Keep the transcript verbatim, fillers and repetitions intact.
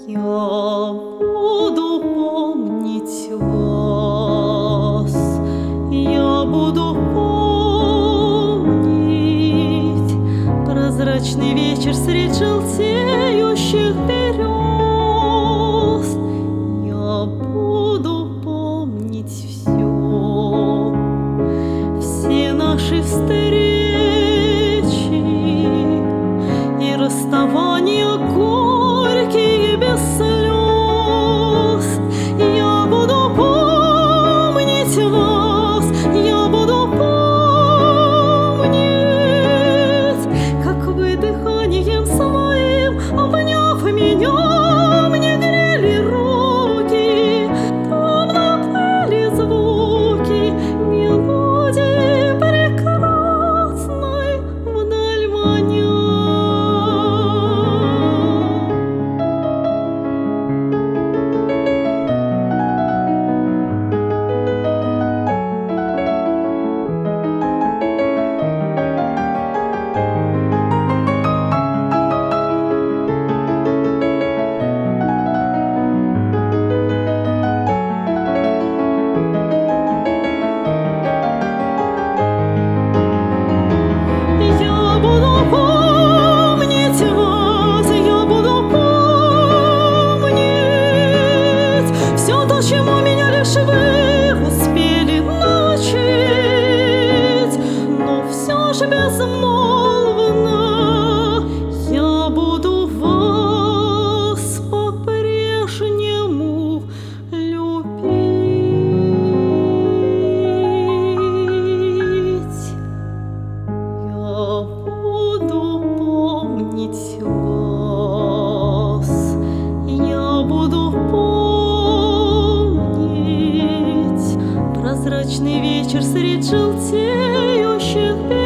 Я буду помнить вас, я буду помнить прозрачный вечер средь желтеющих берез. Я буду помнить все, все наши встречи и расставания горькие без слез. Я буду помнить вас, я буду помнить, как вы дыханием своим, обняв меня, мне грели руки, томно плыли звуки мелодии прекрасной вдаль маня. Я буду помнить вас, я буду помнить все то, чему меня лишь вы успели научить, но все же безмолвно я буду вас по-прежнему любить. Я буду помнить вас, я буду помнить прозрачный вечер средь желтеющих берез.